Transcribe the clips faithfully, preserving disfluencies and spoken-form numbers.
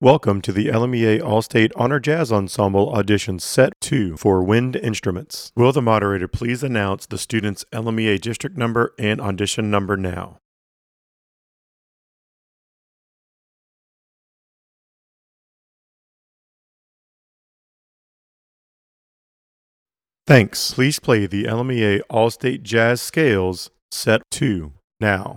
Welcome to the L M E A All-State Honor Jazz Ensemble Audition Set two for Wind Instruments. Will the moderator please announce the student's L M E A district number and audition number now? Thanks. Please play the L M E A All-State Jazz Scales Set two now.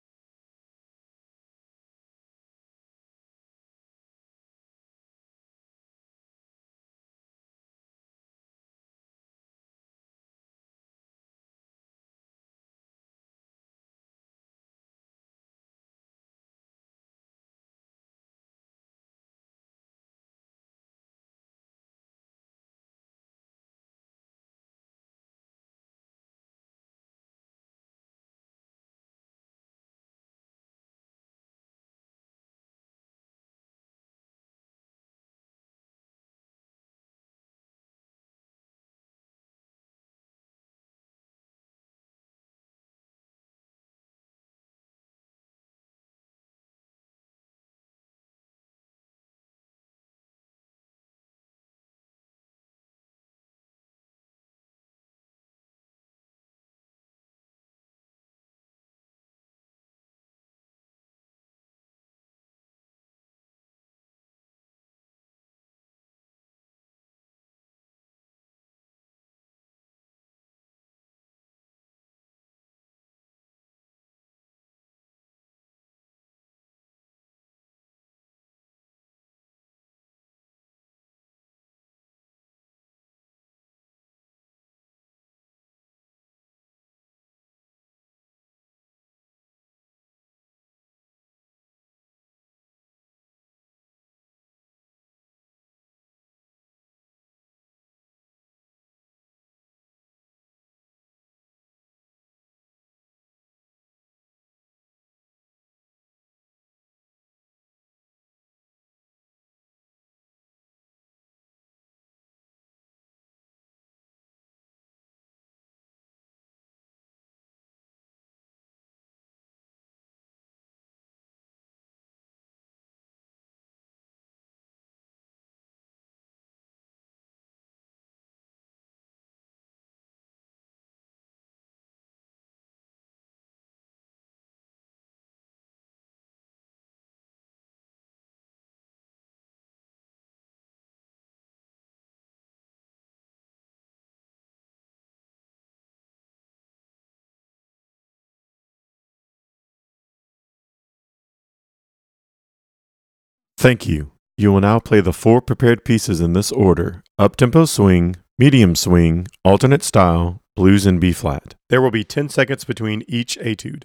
Thank you. You will now play the four prepared pieces in this order: up-tempo swing, medium swing, alternate style, blues and B-flat. There will be ten seconds between each etude.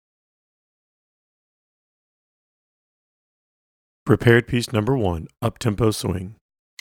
Prepared piece number one, up-tempo swing.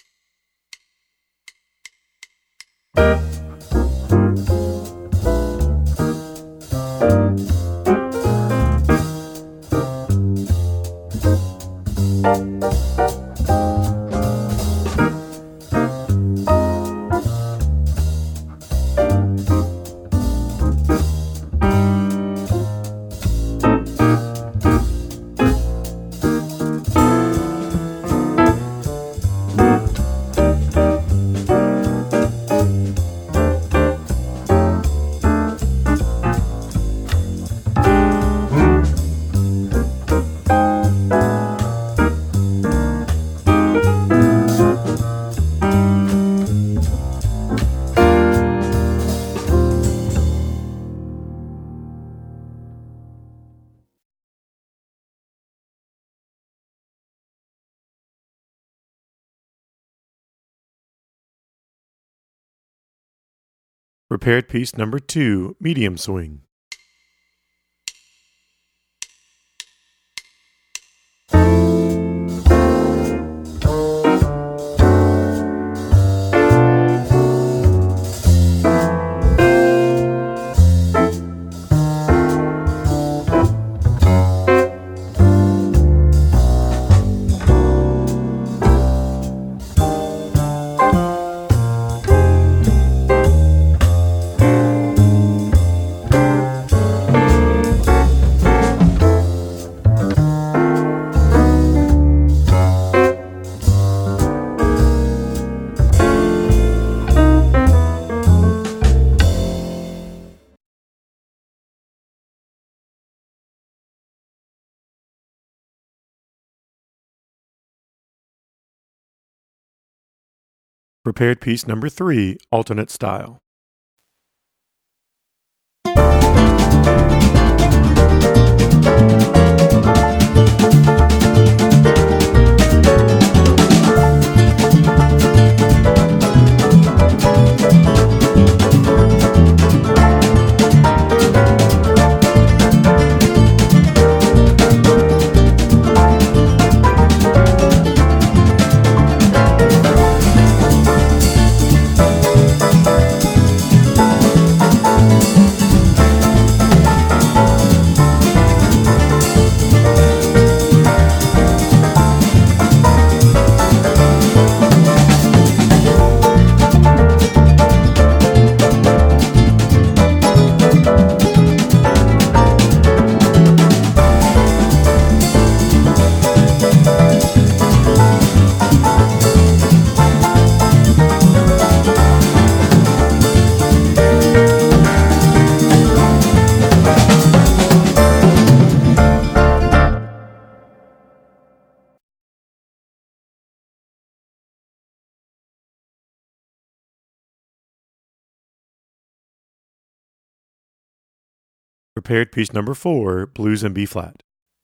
Prepared piece number two, medium swing. Prepared piece number three, alternate style. Prepared piece number four, blues in B flat.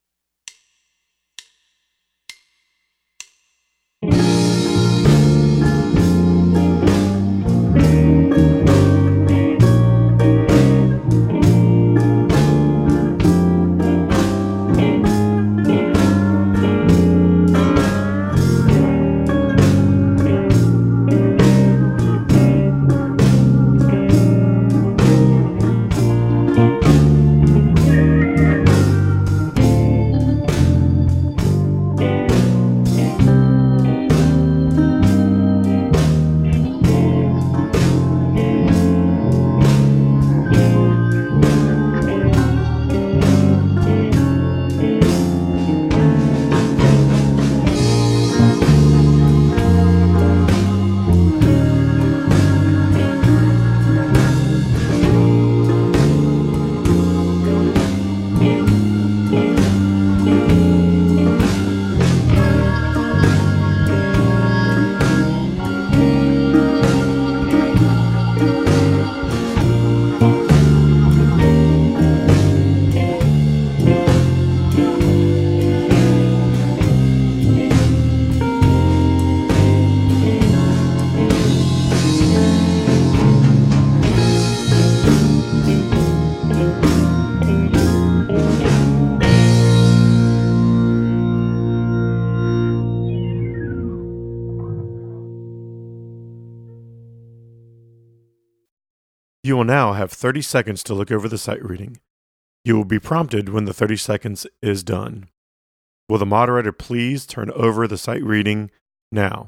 You will now have thirty seconds to look over the sight reading. You will be prompted when the thirty seconds is done. Will the moderator please turn over the sight reading now?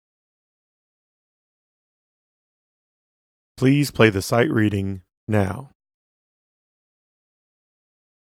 Please play the sight reading now.